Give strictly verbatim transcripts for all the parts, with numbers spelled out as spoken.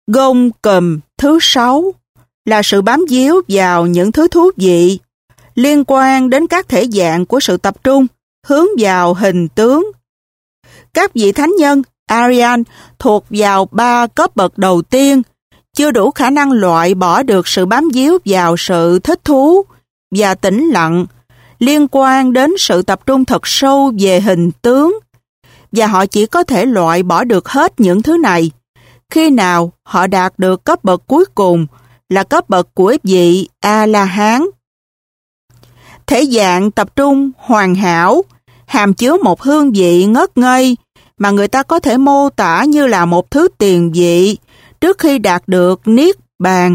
Gông cùm thứ sáu là sự bám víu vào những thứ thú vị liên quan đến các thể dạng của sự tập trung hướng vào hình tướng. Các vị thánh nhân Arian thuộc vào ba cấp bậc đầu tiên chưa đủ khả năng loại bỏ được sự bám víu vào sự thích thú và tĩnh lặng liên quan đến sự tập trung thật sâu về hình tướng, và họ chỉ có thể loại bỏ được hết những thứ này khi nào họ đạt được cấp bậc cuối cùng là cấp bậc của vị A-la-hán. Thể dạng tập trung hoàn hảo hàm chứa một hương vị ngất ngây mà người ta có thể mô tả như là một thứ tiền vị trước khi đạt được niết bàn.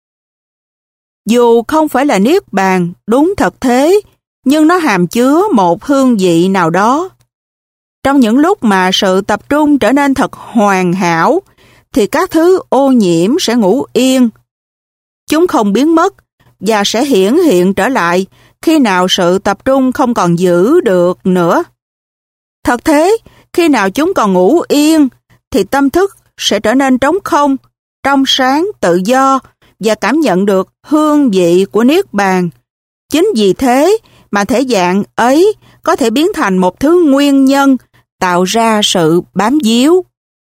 Dù không phải là niết bàn đúng thật thế, nhưng nó hàm chứa một hương vị nào đó. Trong những lúc mà sự tập trung trở nên thật hoàn hảo, thì các thứ ô nhiễm sẽ ngủ yên. Chúng không biến mất và sẽ hiển hiện trở lại khi nào sự tập trung không còn giữ được nữa. Thật thế, khi nào chúng còn ngủ yên, thì tâm thức sẽ trở nên trống không, trong sáng, tự do và cảm nhận được hương vị của niết bàn. Chính vì thế mà thể dạng ấy có thể biến thành một thứ nguyên nhân tạo ra sự bám víu.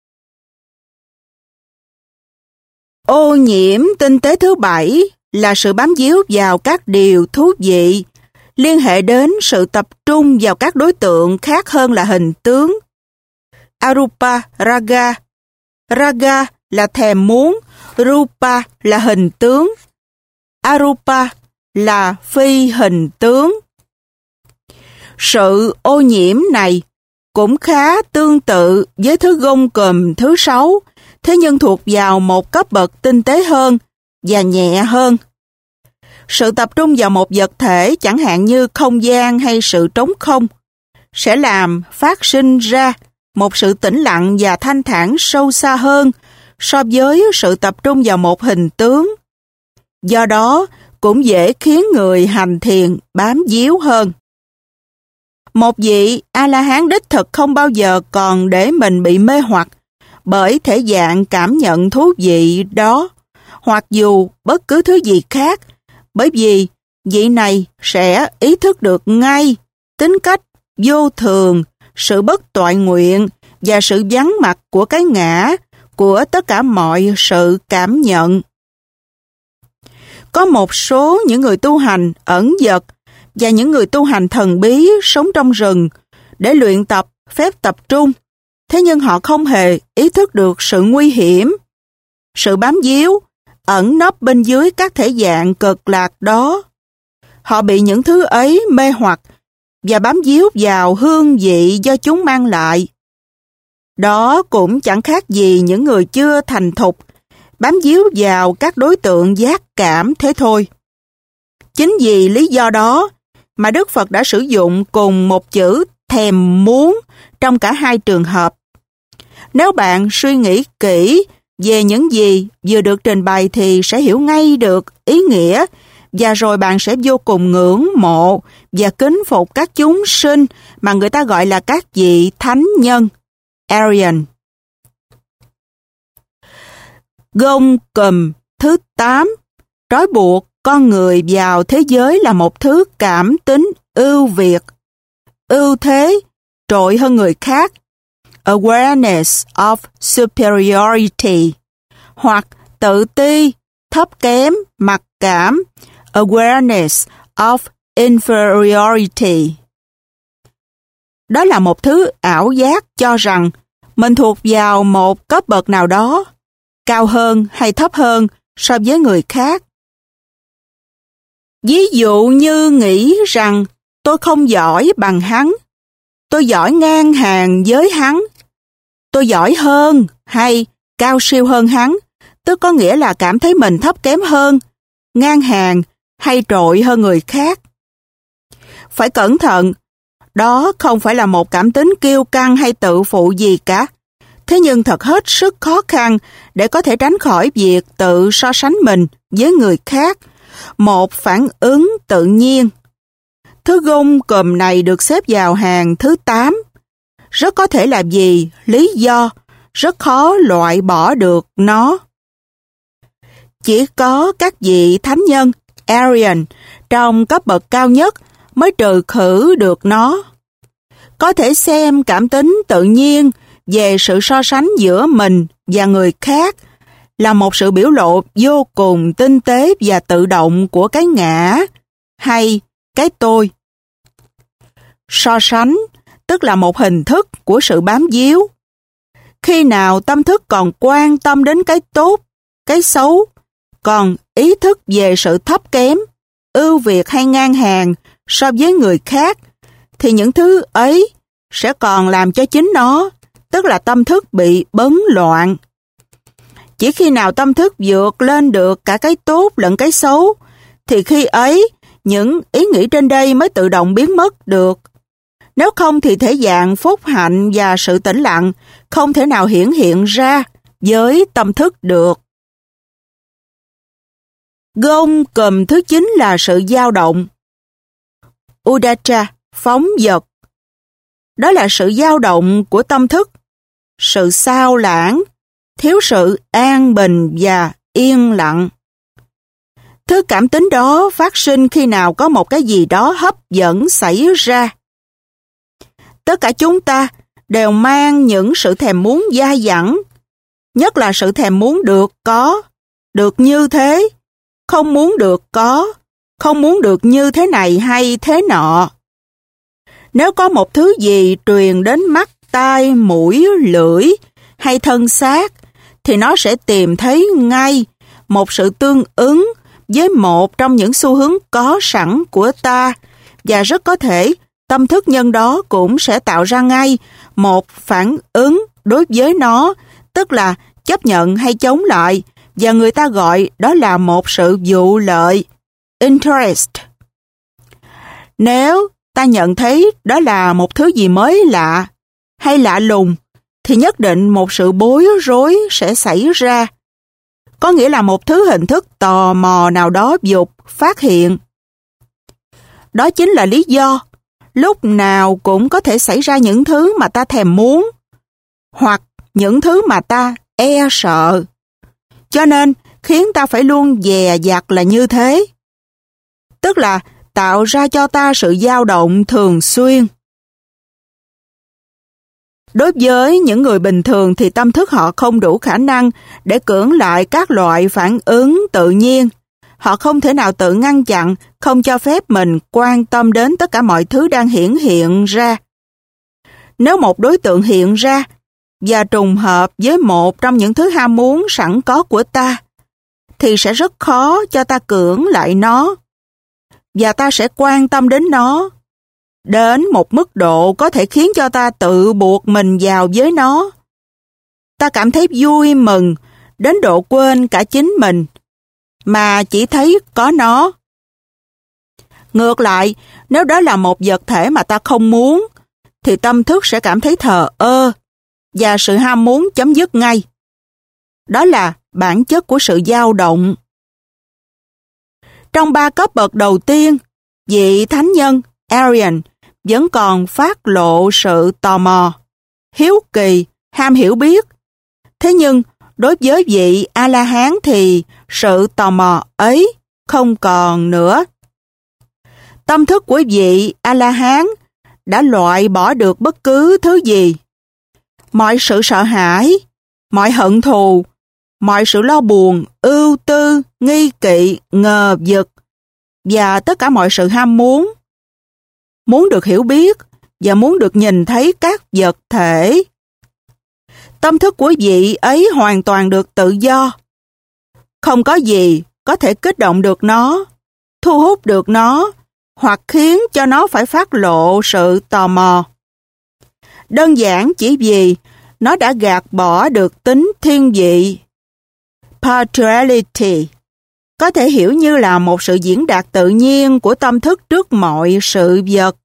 Ô nhiễm tinh tế thứ bảy là sự bám víu vào các điều thú vị, liên hệ đến sự tập trung vào các đối tượng khác hơn là hình tướng. Arupa Raga. Raga là thèm muốn, Rupa là hình tướng, Arupa là phi hình tướng. Sự ô nhiễm này cũng khá tương tự với thứ gông cùm thứ sáu, thế nhưng thuộc vào một cấp bậc tinh tế hơn và nhẹ hơn. Sự tập trung vào một vật thể chẳng hạn như không gian hay sự trống không sẽ làm phát sinh ra một sự tĩnh lặng và thanh thản sâu xa hơn so với sự tập trung vào một hình tướng. Do đó, cũng dễ khiến người hành thiền bám víu hơn. Một vị A-la-hán đích thực không bao giờ còn để mình bị mê hoặc bởi thể dạng cảm nhận thú vị đó, hoặc dù bất cứ thứ gì khác, bởi vì vị này sẽ ý thức được ngay tính cách vô thường, sự bất toại nguyện và sự vắng mặt của cái ngã của tất cả mọi sự cảm nhận. Có một số những người tu hành ẩn dật và những người tu hành thần bí sống trong rừng để luyện tập phép tập trung, thế nhưng họ không hề ý thức được sự nguy hiểm. Sự bám víu ẩn nấp bên dưới các thể dạng cực lạc đó. Họ bị những thứ ấy mê hoặc và bám víu vào hương vị do chúng mang lại. Đó cũng chẳng khác gì những người chưa thành thục bám víu vào các đối tượng giác cảm thế thôi. Chính vì lý do đó mà Đức Phật đã sử dụng cùng một chữ thèm muốn trong cả hai trường hợp. Nếu bạn suy nghĩ kỹ về những gì vừa được trình bày thì sẽ hiểu ngay được ý nghĩa, và rồi bạn sẽ vô cùng ngưỡng mộ và kính phục các chúng sinh mà người ta gọi là các vị thánh nhân Arian. Gông cùm thứ tám trói buộc con người vào thế giới là một thứ cảm tính ưu việt, ưu thế, trội hơn người khác, awareness of superiority, hoặc tự ti, thấp kém, mặc cảm, awareness of inferiority. Đó là một thứ ảo giác cho rằng mình thuộc vào một cấp bậc nào đó, cao hơn hay thấp hơn so với người khác. Ví dụ như nghĩ rằng tôi không giỏi bằng hắn, tôi giỏi ngang hàng với hắn, tôi giỏi hơn hay cao siêu hơn hắn, tức có nghĩa là cảm thấy mình thấp kém hơn, ngang hàng hay trội hơn người khác. Phải cẩn thận, đó không phải là một cảm tính kiêu căng hay tự phụ gì cả. Thế nhưng thật hết sức khó khăn để có thể tránh khỏi việc tự so sánh mình với người khác, một phản ứng tự nhiên. Thứ gông cùm này được xếp vào hàng thứ tám. Rất có thể là vì lý do rất khó loại bỏ được nó. Chỉ có các vị thánh nhân, Arian, trong cấp bậc cao nhất mới trừ khử được nó. Có thể xem cảm tính tự nhiên về sự so sánh giữa mình và người khác là một sự biểu lộ vô cùng tinh tế và tự động của cái ngã hay cái tôi. So sánh tức là một hình thức của sự bám víu. Khi nào tâm thức còn quan tâm đến cái tốt, cái xấu, còn ý thức về sự thấp kém, ưu việt hay ngang hàng so với người khác, thì những thứ ấy sẽ còn làm cho chính nó, tức là tâm thức bị bấn loạn. Chỉ khi nào tâm thức vượt lên được cả cái tốt lẫn cái xấu, thì khi ấy những ý nghĩ trên đây mới tự động biến mất được. Nếu không thì thể dạng phúc hạnh và sự tĩnh lặng không thể nào hiển hiện ra với tâm thức được. Gông cùm thứ chín là sự dao động. Uddhacca, phóng dật. Đó là sự dao động của tâm thức, sự sao lãng, thiếu sự an bình và yên lặng. Thứ cảm tính đó phát sinh khi nào có một cái gì đó hấp dẫn xảy ra. Tất cả chúng ta đều mang những sự thèm muốn dai dẳng, nhất là sự thèm muốn được có, được như thế, không muốn được có, không muốn được như thế này hay thế nọ. Nếu có một thứ gì truyền đến mắt, tai, mũi, lưỡi hay thân xác, thì nó sẽ tìm thấy ngay một sự tương ứng với một trong những xu hướng có sẵn của ta, và rất có thể tâm thức nhân đó cũng sẽ tạo ra ngay một phản ứng đối với nó, tức là chấp nhận hay chống lại, và người ta gọi đó là một sự vụ lợi, interest. Nếu ta nhận thấy đó là một thứ gì mới lạ hay lạ lùng, thì nhất định một sự bối rối sẽ xảy ra. Có nghĩa là một thứ hình thức tò mò nào đó dục phát hiện. Đó chính là lý do lúc nào cũng có thể xảy ra những thứ mà ta thèm muốn, hoặc những thứ mà ta e sợ. Cho nên khiến ta phải luôn dè dặt là như thế. Tức là tạo ra cho ta sự dao động thường xuyên. Đối với những người bình thường thì tâm thức họ không đủ khả năng để cưỡng lại các loại phản ứng tự nhiên. Họ không thể nào tự ngăn chặn, không cho phép mình quan tâm đến tất cả mọi thứ đang hiển hiện ra. Nếu một đối tượng hiện ra và trùng hợp với một trong những thứ ham muốn sẵn có của ta, thì sẽ rất khó cho ta cưỡng lại nó, và ta sẽ quan tâm đến nó, đến một mức độ có thể khiến cho ta tự buộc mình vào với nó. Ta cảm thấy vui mừng, đến độ quên cả chính mình, mà chỉ thấy có nó. Ngược lại, nếu đó là một vật thể mà ta không muốn, thì tâm thức sẽ cảm thấy thờ ơ, và sự ham muốn chấm dứt ngay. Đó là bản chất của sự dao động. Trong ba cấp bậc đầu tiên, vị thánh nhân, Arian, vẫn còn phát lộ sự tò mò, hiếu kỳ, ham hiểu biết. Thế nhưng, đối với vị A-la-hán thì sự tò mò ấy không còn nữa. Tâm thức của vị A-la-hán đã loại bỏ được bất cứ thứ gì. Mọi sự sợ hãi, mọi hận thù, mọi sự lo buồn, ưu tư, nghi kỵ, ngờ vực, và tất cả mọi sự ham muốn. Muốn được hiểu biết và muốn được nhìn thấy các vật thể. Tâm thức của vị ấy hoàn toàn được tự do. Không có gì có thể kích động được nó, thu hút được nó, hoặc khiến cho nó phải phát lộ sự tò mò. Đơn giản chỉ vì nó đã gạt bỏ được tính thiên vị. Partiality có thể hiểu như là một sự diễn đạt tự nhiên của tâm thức trước mọi sự vật.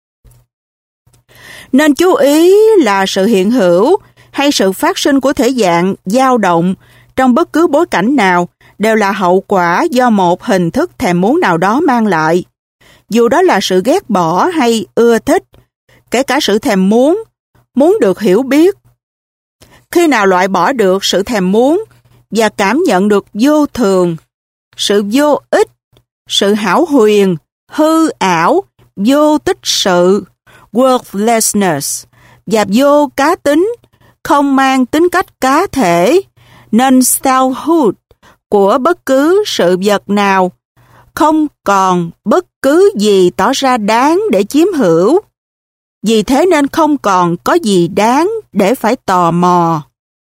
Nên chú ý là sự hiện hữu hay sự phát sinh của thể dạng dao động trong bất cứ bối cảnh nào đều là hậu quả do một hình thức thèm muốn nào đó mang lại. Dù đó là sự ghét bỏ hay ưa thích, kể cả sự thèm muốn, muốn được hiểu biết. Khi nào loại bỏ được sự thèm muốn và cảm nhận được vô thường, sự vô ích, sự hão huyền, hư ảo, vô tích sự, worthlessness, và vô cá tính, không mang tính cách cá thể, nên selfhood của bất cứ sự vật nào, không còn bất cứ gì tỏ ra đáng để chiếm hữu. Vì thế nên không còn có gì đáng để phải tò mò.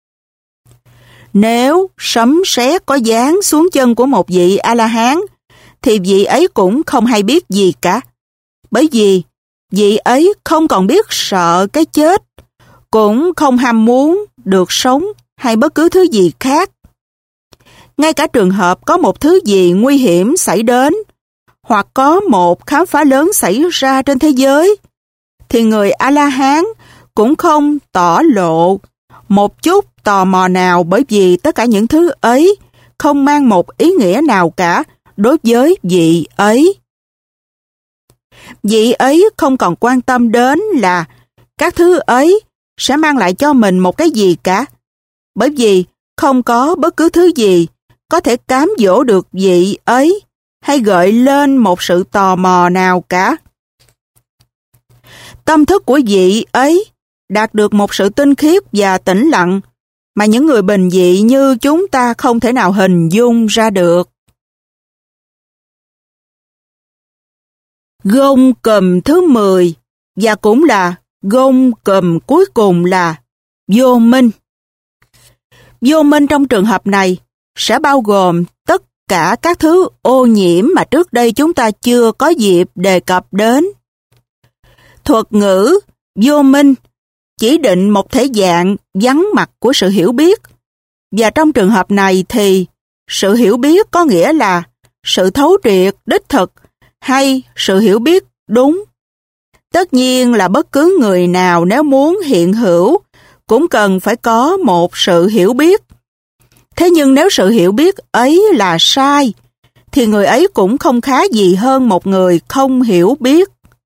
Nếu sấm sét có giáng xuống chân của một vị A-la-hán, thì vị ấy cũng không hay biết gì cả. Bởi vì vị ấy không còn biết sợ cái chết, cũng không ham muốn được sống hay bất cứ thứ gì khác. Ngay cả trường hợp có một thứ gì nguy hiểm xảy đến, hoặc có một khám phá lớn xảy ra trên thế giới, thì người A-la-hán cũng không tỏ lộ một chút tò mò nào, bởi vì tất cả những thứ ấy không mang một ý nghĩa nào cả đối với vị ấy. Vị ấy không còn quan tâm đến là các thứ ấy sẽ mang lại cho mình một cái gì cả, bởi vì không có bất cứ thứ gì có thể cám dỗ được vị ấy hay gợi lên một sự tò mò nào cả. Tâm thức của vị ấy đạt được một sự tinh khiết và tĩnh lặng mà những người bình dị như chúng ta không thể nào hình dung ra được. Gông cùm thứ mười, và cũng là gông cùm cuối cùng, là vô minh. Vô minh trong trường hợp này sẽ bao gồm tất cả các thứ ô nhiễm mà trước đây chúng ta chưa có dịp đề cập đến. Thuật ngữ vô minh chỉ định một thể dạng vắng mặt của sự hiểu biết, và trong trường hợp này thì sự hiểu biết có nghĩa là sự thấu triệt đích thực hay sự hiểu biết đúng. Tất nhiên là bất cứ người nào nếu muốn hiện hữu cũng cần phải có một sự hiểu biết. Thế nhưng nếu sự hiểu biết ấy là sai, thì người ấy cũng không khá gì hơn một người không hiểu biết.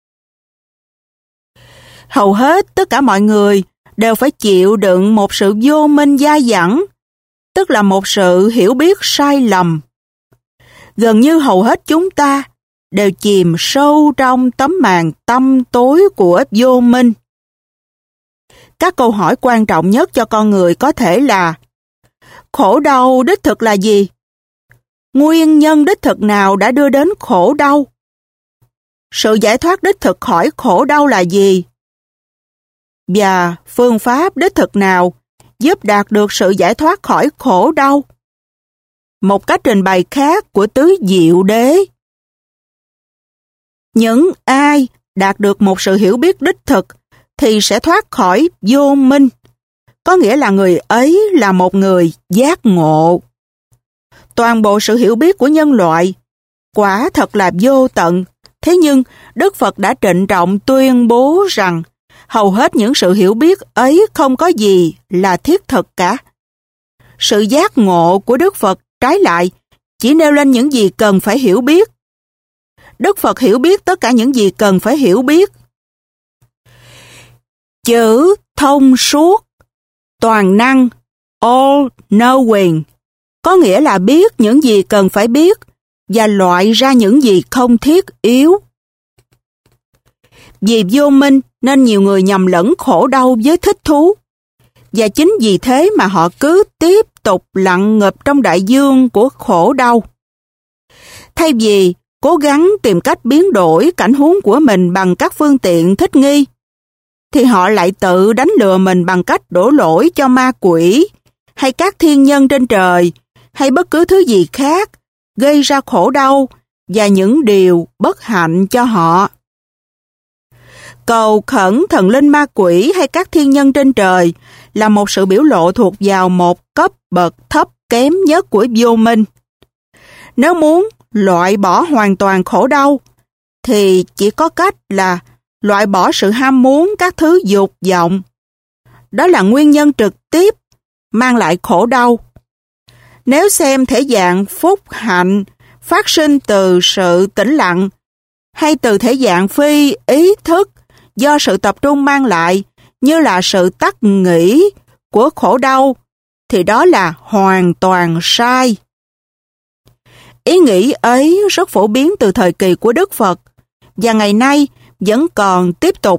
Hầu hết tất cả mọi người đều phải chịu đựng một sự vô minh dai dẳng, tức là một sự hiểu biết sai lầm. Gần như hầu hết chúng ta đều chìm sâu trong tấm màn tăm tối của vô minh. Các câu hỏi quan trọng nhất cho con người có thể là: khổ đau đích thực là gì? Nguyên nhân đích thực nào đã đưa đến khổ đau? Sự giải thoát đích thực khỏi khổ đau là gì? Và phương pháp đích thực nào giúp đạt được sự giải thoát khỏi khổ đau? Một cách trình bày khác của tứ diệu đế. Những ai đạt được một sự hiểu biết đích thực thì sẽ thoát khỏi vô minh, có nghĩa là người ấy là một người giác ngộ. Toàn bộ sự hiểu biết của nhân loại quả thật là vô tận, thế nhưng Đức Phật đã trịnh trọng tuyên bố rằng hầu hết những sự hiểu biết ấy không có gì là thiết thực cả. Sự giác ngộ của Đức Phật trái lại chỉ nêu lên những gì cần phải hiểu biết. Đức Phật hiểu biết tất cả những gì cần phải hiểu biết. Chữ thông suốt, toàn năng, all knowing, có nghĩa là biết những gì cần phải biết và loại ra những gì không thiết yếu. Vì vô minh nên nhiều người nhầm lẫn khổ đau với thích thú, và chính vì thế mà họ cứ tiếp tục lặn ngập trong đại dương của khổ đau. Thay vì cố gắng tìm cách biến đổi cảnh huống của mình bằng các phương tiện thích nghi, thì họ lại tự đánh lừa mình bằng cách đổ lỗi cho ma quỷ, hay các thiên nhân trên trời, hay bất cứ thứ gì khác, gây ra khổ đau và những điều bất hạnh cho họ. Cầu khẩn thần linh ma quỷ hay các thiên nhân trên trời là một sự biểu lộ thuộc vào một cấp bậc thấp kém nhất của vô minh. Nếu muốn loại bỏ hoàn toàn khổ đau, thì chỉ có cách là loại bỏ sự ham muốn các thứ dục vọng. Đó là nguyên nhân trực tiếp mang lại khổ đau. Nếu xem thể dạng phúc hạnh phát sinh từ sự tĩnh lặng, hay từ thể dạng phi ý thức do sự tập trung mang lại như là sự tắt nghỉ của khổ đau, thì đó là hoàn toàn sai. Ý nghĩ ấy rất phổ biến từ thời kỳ của Đức Phật và ngày nay vẫn còn tiếp tục.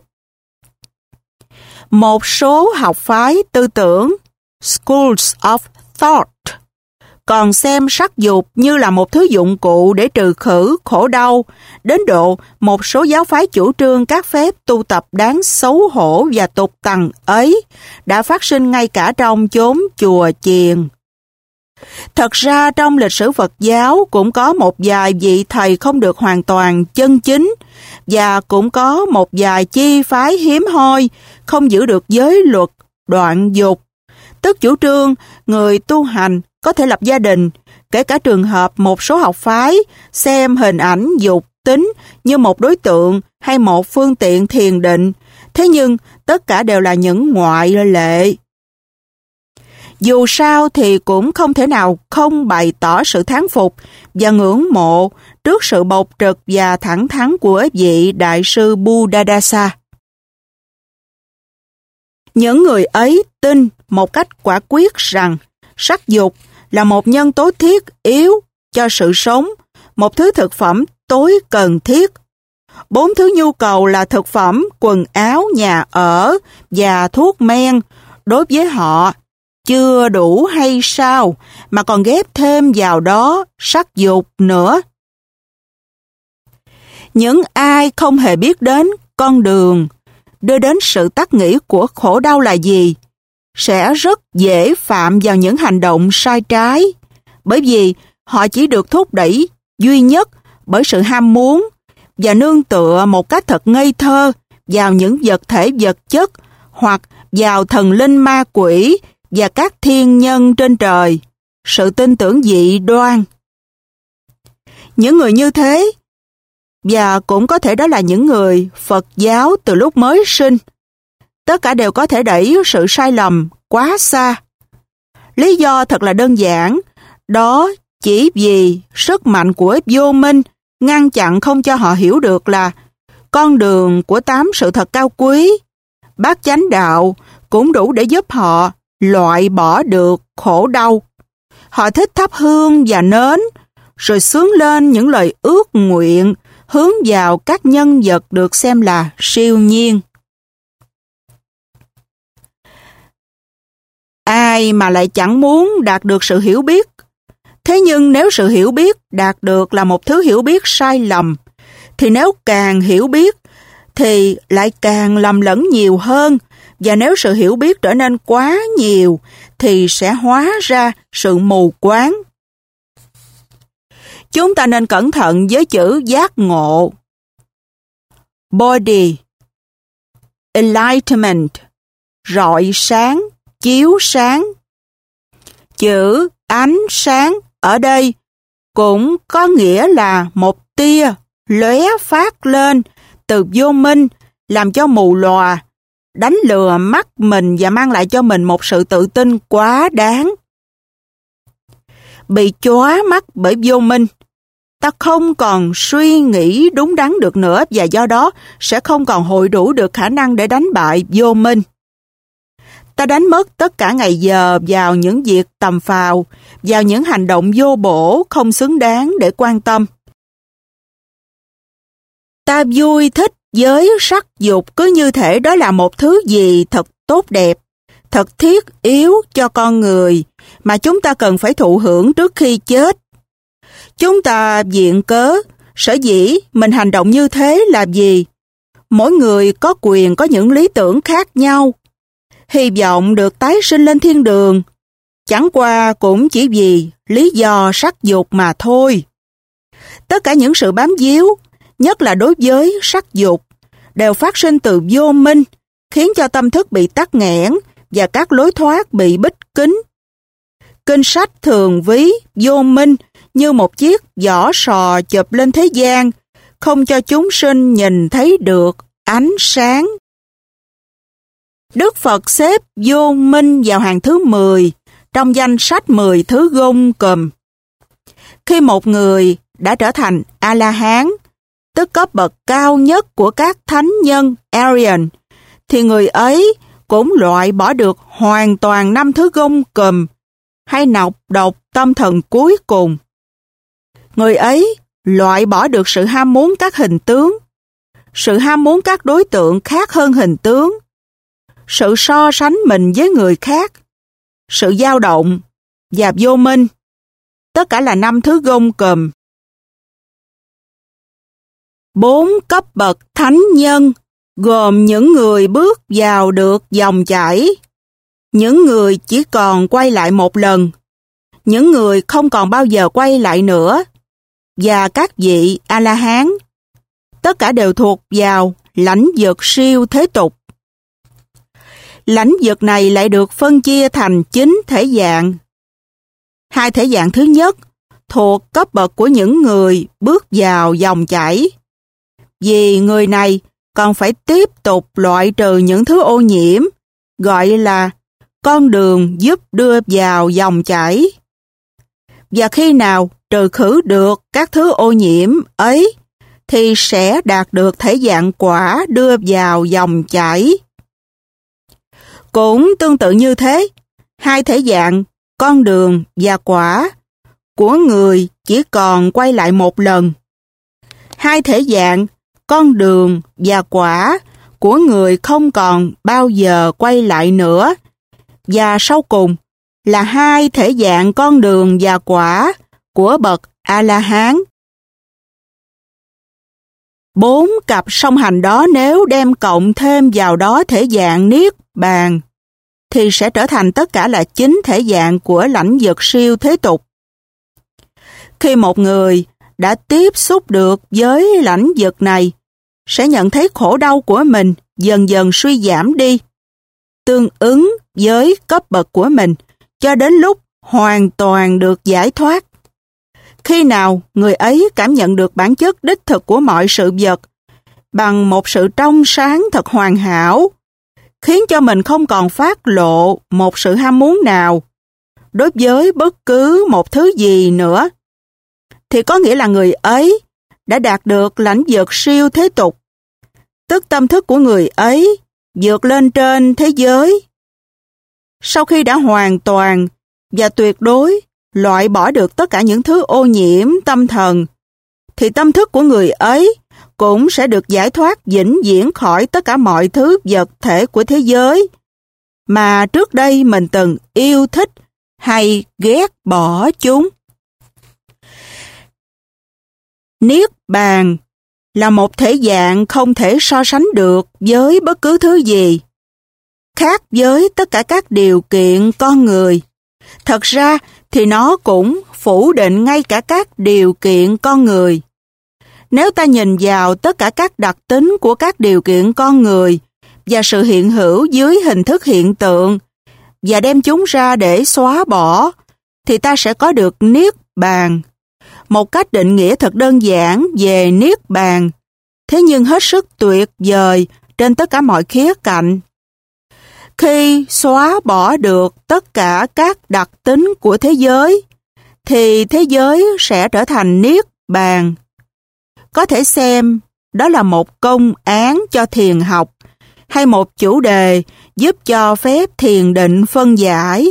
Một số học phái tư tưởng, schools of thought, còn xem sắc dục như là một thứ dụng cụ để trừ khử khổ đau, đến độ một số giáo phái chủ trương các phép tu tập đáng xấu hổ và tục tằn ấy đã phát sinh ngay cả trong chốn chùa chiền. Thật ra trong lịch sử Phật giáo cũng có một vài vị thầy không được hoàn toàn chân chính và cũng có một vài chi phái hiếm hoi không giữ được giới luật đoạn dục, tức chủ trương người tu hành có thể lập gia đình, kể cả trường hợp một số học phái xem hình ảnh dục tính như một đối tượng hay một phương tiện thiền định, thế nhưng tất cả đều là những ngoại lệ. Dù sao thì cũng không thể nào không bày tỏ sự thán phục và ngưỡng mộ trước sự bộc trực và thẳng thắn của vị Đại sư Buddhadasa. Những người ấy tin một cách quả quyết rằng sắc dục là một nhân tố thiết yếu cho sự sống, một thứ thực phẩm tối cần thiết. Bốn thứ nhu cầu là thực phẩm, quần áo, nhà ở và thuốc men đối với họ chưa đủ hay sao, mà còn ghép thêm vào đó sắc dục nữa. Những ai không hề biết đến con đường đưa đến sự tắc nghỉ của khổ đau là gì, sẽ rất dễ phạm vào những hành động sai trái, bởi vì họ chỉ được thúc đẩy duy nhất bởi sự ham muốn và nương tựa một cách thật ngây thơ vào những vật thể vật chất hoặc vào thần linh ma quỷ và các thiên nhân trên trời, sự tin tưởng dị đoan. Những người như thế, và cũng có thể đó là những người Phật giáo từ lúc mới sinh, tất cả đều có thể đẩy sự sai lầm quá xa. Lý do thật là đơn giản, đó chỉ vì sức mạnh của vô minh ngăn chặn không cho họ hiểu được là con đường của tám sự thật cao quý, bát chánh đạo cũng đủ để giúp họ loại bỏ được khổ đau. Họ thích thắp hương và nến, rồi xướng lên những lời ước nguyện hướng vào các nhân vật được xem là siêu nhiên. Ai mà lại chẳng muốn đạt được sự hiểu biết? Thế nhưng nếu sự hiểu biết đạt được là một thứ hiểu biết sai lầm, thì nếu càng hiểu biết thì lại càng lầm lẫn nhiều hơn, và nếu sự hiểu biết trở nên quá nhiều thì sẽ hóa ra sự mù quáng. Chúng ta nên cẩn thận với chữ giác ngộ. Body, enlightenment, rọi sáng, chiếu sáng. Chữ ánh sáng ở đây cũng có nghĩa là một tia lóe phát lên từ vô minh, làm cho mù lòa, đánh lừa mắt mình và mang lại cho mình một sự tự tin quá đáng. Bị chóa mắt bởi vô minh, ta không còn suy nghĩ đúng đắn được nữa và do đó sẽ không còn hội đủ được khả năng để đánh bại vô minh. Ta đánh mất tất cả ngày giờ vào những việc tầm phào, vào những hành động vô bổ không xứng đáng để quan tâm. Ta vui thích với sắc dục cứ như thể đó là một thứ gì thật tốt đẹp, thật thiết yếu cho con người mà chúng ta cần phải thụ hưởng trước khi chết. Chúng ta viện cớ, sở dĩ mình hành động như thế là gì? Mỗi người có quyền có những lý tưởng khác nhau, hy vọng được tái sinh lên thiên đường, chẳng qua cũng chỉ vì lý do sắc dục mà thôi. Tất cả những sự bám víu, nhất là đối với sắc dục, đều phát sinh từ vô minh, khiến cho tâm thức bị tắc nghẽn và các lối thoát bị bít kín. Kinh sách thường ví vô minh như một chiếc vỏ sò chụp lên thế gian, không cho chúng sinh nhìn thấy được ánh sáng. Đức Phật xếp vô minh vào hàng thứ mười trong danh sách mười thứ gông cùm. Khi một người đã trở thành A-la-hán, tức cấp bậc cao nhất của các thánh nhân Aryan, thì người ấy cũng loại bỏ được hoàn toàn năm thứ gông cùm hay nọc độc tâm thần cuối cùng. Người ấy loại bỏ được sự ham muốn các hình tướng, sự ham muốn các đối tượng khác hơn hình tướng, sự so sánh mình với người khác, sự dao động và vô minh. Tất cả là năm thứ gông cùm. Bốn cấp bậc thánh nhân gồm những người bước vào được dòng chảy, những người chỉ còn quay lại một lần, những người không còn bao giờ quay lại nữa, và các vị A-la-hán. Tất cả đều thuộc vào lãnh vực siêu thế tục. Lãnh vực này lại được phân chia thành chín thể dạng. Hai thể dạng thứ nhất thuộc cấp bậc của những người bước vào dòng chảy. Vì người này còn phải tiếp tục loại trừ những thứ ô nhiễm, gọi là con đường giúp đưa vào dòng chảy. Và khi nào trừ khử được các thứ ô nhiễm ấy, thì sẽ đạt được thể dạng quả đưa vào dòng chảy. Cũng tương tự như thế, hai thể dạng con đường và quả của người chỉ còn quay lại một lần. Hai thể dạng con đường và quả của người không còn bao giờ quay lại nữa. Và sau cùng là hai thể dạng con đường và quả của bậc A-la-hán. Bốn cặp song hành đó nếu đem cộng thêm vào đó thể dạng niết bàn, thì sẽ trở thành tất cả là chín thể dạng của lãnh vực siêu thế tục. Khi một người đã tiếp xúc được với lãnh vực này, sẽ nhận thấy khổ đau của mình dần dần suy giảm đi, tương ứng với cấp bậc của mình, cho đến lúc hoàn toàn được giải thoát. Khi nào người ấy cảm nhận được bản chất đích thực của mọi sự vật bằng một sự trong sáng thật hoàn hảo, khiến cho mình không còn phát lộ một sự ham muốn nào đối với bất cứ một thứ gì nữa, thì có nghĩa là người ấy đã đạt được lãnh vực siêu thế tục, tức tâm thức của người ấy vượt lên trên thế giới. Sau khi đã hoàn toàn và tuyệt đối loại bỏ được tất cả những thứ ô nhiễm tâm thần, thì tâm thức của người ấy cũng sẽ được giải thoát vĩnh viễn khỏi tất cả mọi thứ vật thể của thế giới mà trước đây mình từng yêu thích hay ghét bỏ chúng. Niết bàn là một thể dạng không thể so sánh được với bất cứ thứ gì, khác với tất cả các điều kiện con người. Thật ra thì nó cũng phủ định ngay cả các điều kiện con người. Nếu ta nhìn vào tất cả các đặc tính của các điều kiện con người và sự hiện hữu dưới hình thức hiện tượng và đem chúng ra để xóa bỏ, thì ta sẽ có được niết bàn. Một cách định nghĩa thật đơn giản về niết bàn, thế nhưng hết sức tuyệt vời trên tất cả mọi khía cạnh. Khi xóa bỏ được tất cả các đặc tính của thế giới, thì thế giới sẽ trở thành niết bàn. Có thể xem đó là một công án cho thiền học, hay một chủ đề giúp cho phép thiền định phân giải.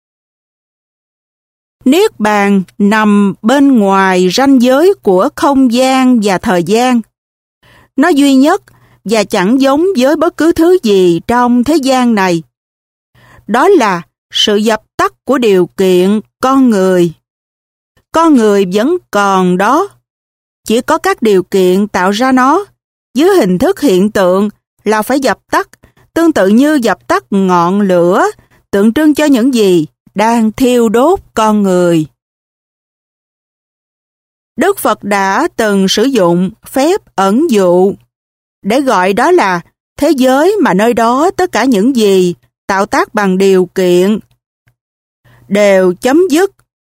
Niết bàn nằm bên ngoài ranh giới của không gian và thời gian. Nó duy nhất và chẳng giống với bất cứ thứ gì trong thế gian này. Đó là sự dập tắt của điều kiện con người. Con người vẫn còn đó, chỉ có các điều kiện tạo ra nó, dưới hình thức hiện tượng là phải dập tắt, tương tự như dập tắt ngọn lửa, tượng trưng cho những gì đang thiêu đốt con người. Đức Phật đã từng sử dụng phép ẩn dụ để gọi đó là thế giới mà nơi đó tất cả những gì tạo tác bằng điều kiện đều chấm dứt.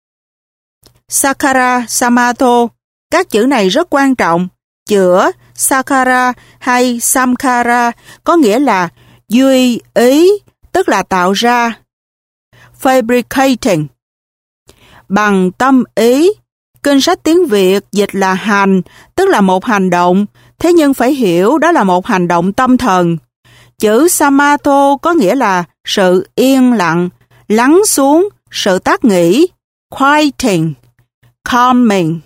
Sakara Samatho, các chữ này rất quan trọng. Chữa Sakara hay Samkhara có nghĩa là duy ý, tức là tạo ra. Fabricating, bằng tâm ý. Kinh sách tiếng Việt dịch là hành, tức là một hành động, thế nhưng phải hiểu đó là một hành động tâm thần. Chữ Samatho có nghĩa là sự yên lặng, lắng xuống, sự tác nghỉ, quieting, calming.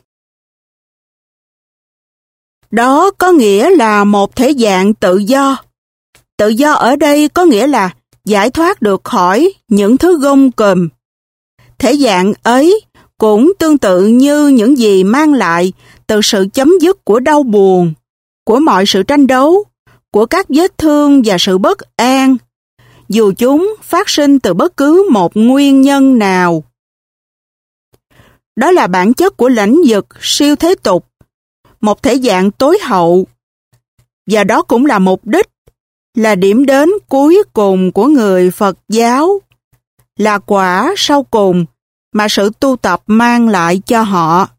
Đó có nghĩa là một thể dạng tự do. Tự do ở đây có nghĩa là giải thoát được khỏi những thứ gông cùm. Thể dạng ấy cũng tương tự như những gì mang lại từ sự chấm dứt của đau buồn, của mọi sự tranh đấu, của các vết thương và sự bất an, dù chúng phát sinh từ bất cứ một nguyên nhân nào. Đó là bản chất của lãnh vực siêu thế tục, một thể dạng tối hậu, và đó cũng là mục đích, là điểm đến cuối cùng của người Phật giáo, là quả sau cùng mà sự tu tập mang lại cho họ.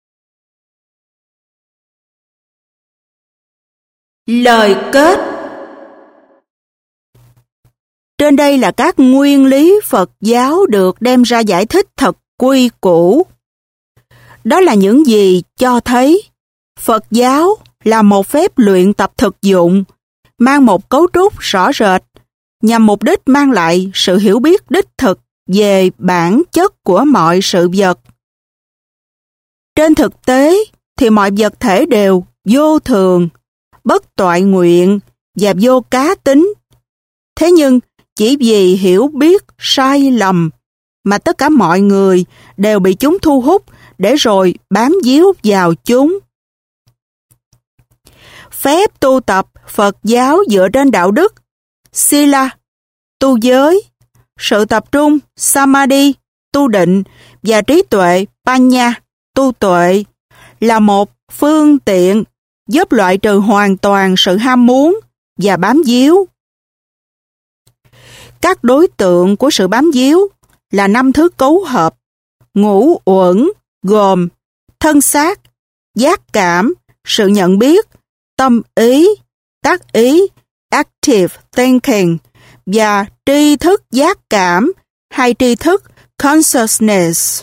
Lời kết. Trên đây là các nguyên lý Phật giáo được đem ra giải thích thật quy củ. Đó là những gì cho thấy Phật giáo là một phép luyện tập thực dụng, mang một cấu trúc rõ rệt, nhằm mục đích mang lại sự hiểu biết đích thực về bản chất của mọi sự vật. Trên thực tế thì mọi vật thể đều vô thường, bất toại nguyện và vô cá tính. Thế nhưng chỉ vì hiểu biết sai lầm mà tất cả mọi người đều bị chúng thu hút để rồi bám víu vào chúng. Phép tu tập Phật giáo dựa trên đạo đức, Sila, tu giới, sự tập trung, Samadhi, tu định và trí tuệ, Panya, tu tuệ, là một phương tiện giúp loại trừ hoàn toàn sự ham muốn và bám víu. Các đối tượng của sự bám víu là năm thứ cấu hợp, ngũ uẩn, gồm thân xác, giác cảm, sự nhận biết, tâm ý, tác ý, active thinking, và tri thức giác cảm hay tri thức consciousness.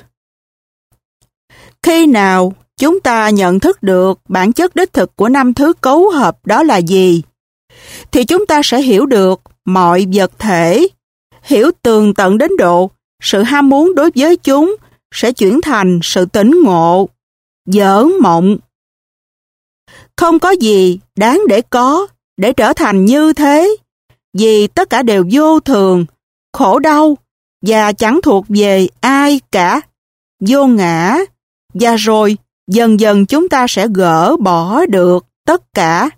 Khi nào chúng ta nhận thức được bản chất đích thực của năm thứ cấu hợp đó là gì, thì chúng ta sẽ hiểu được mọi vật thể, hiểu tường tận đến độ sự ham muốn đối với chúng sẽ chuyển thành sự tỉnh ngộ, dở mộng. Không có gì đáng để có, để trở thành như thế, vì tất cả đều vô thường, khổ đau và chẳng thuộc về ai cả, vô ngã, và rồi dần dần chúng ta sẽ gỡ bỏ được tất cả.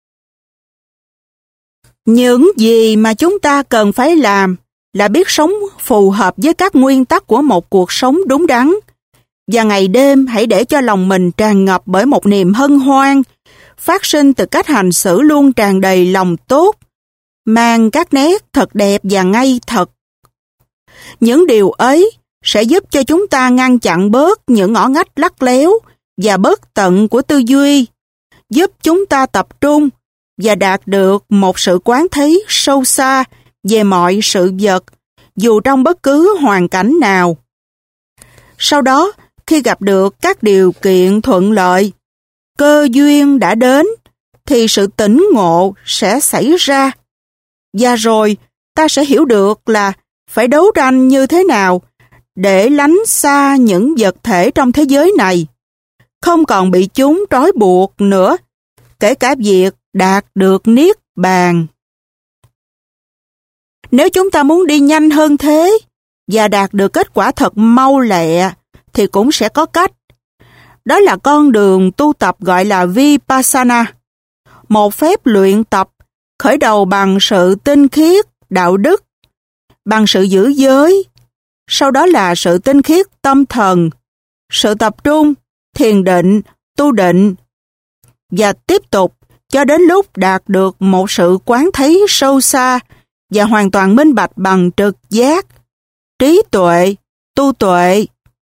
Những gì mà chúng ta cần phải làm là biết sống phù hợp với các nguyên tắc của một cuộc sống đúng đắn, và ngày đêm hãy để cho lòng mình tràn ngập bởi một niềm hân hoan, phát sinh từ cách hành xử luôn tràn đầy lòng tốt, mang các nét thật đẹp và ngay thật. Những điều ấy sẽ giúp cho chúng ta ngăn chặn bớt những ngõ ngách lắt léo và bất tận của tư duy, giúp chúng ta tập trung và đạt được một sự quán thấy sâu xa về mọi sự vật, dù trong bất cứ hoàn cảnh nào. Sau đó, khi gặp được các điều kiện thuận lợi, cơ duyên đã đến, thì sự tỉnh ngộ sẽ xảy ra. Và rồi, ta sẽ hiểu được là phải đấu tranh như thế nào để lánh xa những vật thể trong thế giới này, không còn bị chúng trói buộc nữa, kể cả việc đạt được niết bàn. Nếu chúng ta muốn đi nhanh hơn thế và đạt được kết quả thật mau lẹ, thì cũng sẽ có cách. Đó là con đường tu tập gọi là Vipassana, một phép luyện tập khởi đầu bằng sự tinh khiết, đạo đức, bằng sự giữ giới, sau đó là sự tinh khiết tâm thần, sự tập trung, thiền định, tu định, và tiếp tục cho đến lúc đạt được một sự quán thấy sâu xa và hoàn toàn minh bạch bằng trực giác, trí tuệ, tu tuệ.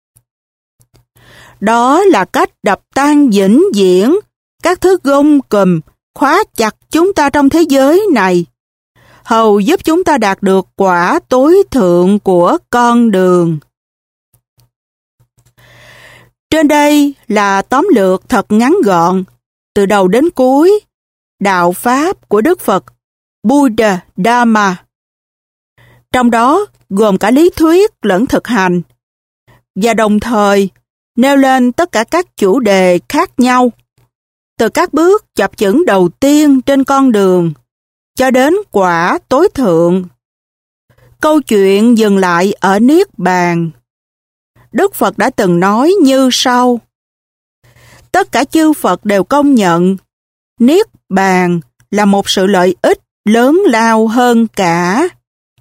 Đó là cách đập tan vĩnh viễn các thứ gông cùm khóa chặt chúng ta trong thế giới này, hầu giúp chúng ta đạt được quả tối thượng của con đường. Trên đây là tóm lược thật ngắn gọn, từ đầu đến cuối, đạo Pháp của Đức Phật, Buddha Dharma. Trong đó gồm cả lý thuyết lẫn thực hành, và đồng thời nêu lên tất cả các chủ đề khác nhau, từ các bước chập chững đầu tiên trên con đường cho đến quả tối thượng. Câu chuyện dừng lại ở Niết Bàn. Đức Phật đã từng nói như sau: tất cả chư Phật đều công nhận Niết Bàn là một sự lợi ích lớn lao hơn cả.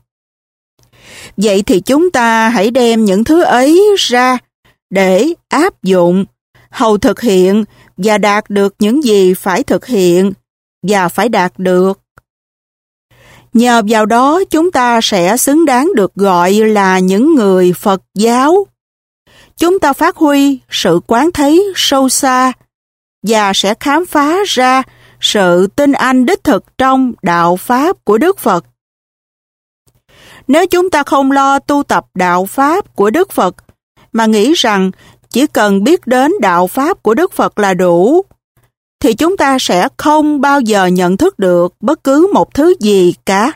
Vậy thì chúng ta hãy đem những thứ ấy ra để áp dụng, hầu thực hiện và đạt được những gì phải thực hiện và phải đạt được. Nhờ vào đó chúng ta sẽ xứng đáng được gọi là những người Phật giáo. Chúng ta phát huy sự quán thấy sâu xa và sẽ khám phá ra sự tin anh đích thực trong đạo Pháp của Đức Phật. Nếu chúng ta không lo tu tập đạo Pháp của Đức Phật, mà nghĩ rằng chỉ cần biết đến đạo Pháp của Đức Phật là đủ, thì chúng ta sẽ không bao giờ nhận thức được bất cứ một thứ gì cả.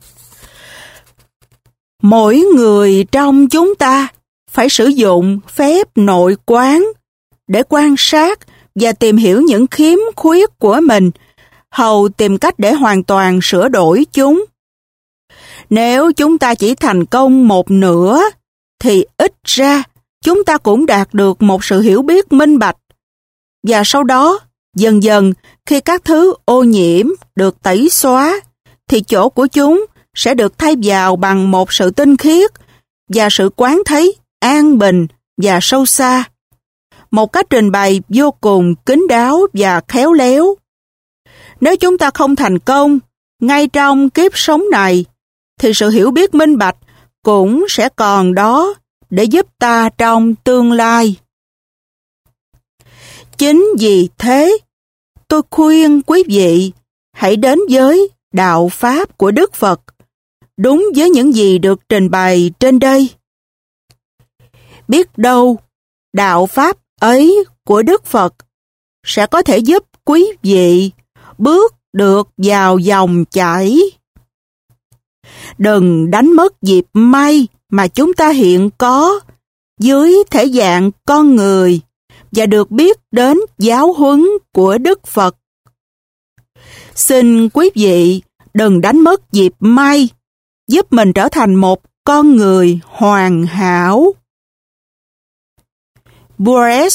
Mỗi người trong chúng ta phải sử dụng phép nội quán để quan sát và tìm hiểu những khiếm khuyết của mình, hầu tìm cách để hoàn toàn sửa đổi chúng. Nếu chúng ta chỉ thành công một nửa, thì ít ra chúng ta cũng đạt được một sự hiểu biết minh bạch. Và sau đó, dần dần, khi các thứ ô nhiễm được tẩy xóa, thì chỗ của chúng sẽ được thay vào bằng một sự tinh khiết và sự quán thấy an bình và sâu xa. Một cách trình bày vô cùng kín đáo và khéo léo. Nếu chúng ta không thành công ngay trong kiếp sống này, thì sự hiểu biết minh bạch cũng sẽ còn đó để giúp ta trong tương lai. Chính vì thế, tôi khuyên quý vị hãy đến với đạo Pháp của Đức Phật, đúng với những gì được trình bày trên đây. Biết đâu, đạo Pháp ấy của Đức Phật sẽ có thể giúp quý vị bước được vào dòng chảy. Đừng đánh mất dịp may mà chúng ta hiện có dưới thể dạng con người và được biết đến giáo huấn của Đức Phật. Xin quý vị đừng đánh mất dịp may giúp mình trở thành một con người hoàn hảo.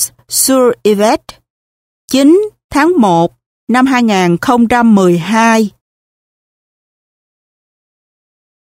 Bourges-sur-Yvette, chín tháng một năm hai nghìn không trăm mười hai.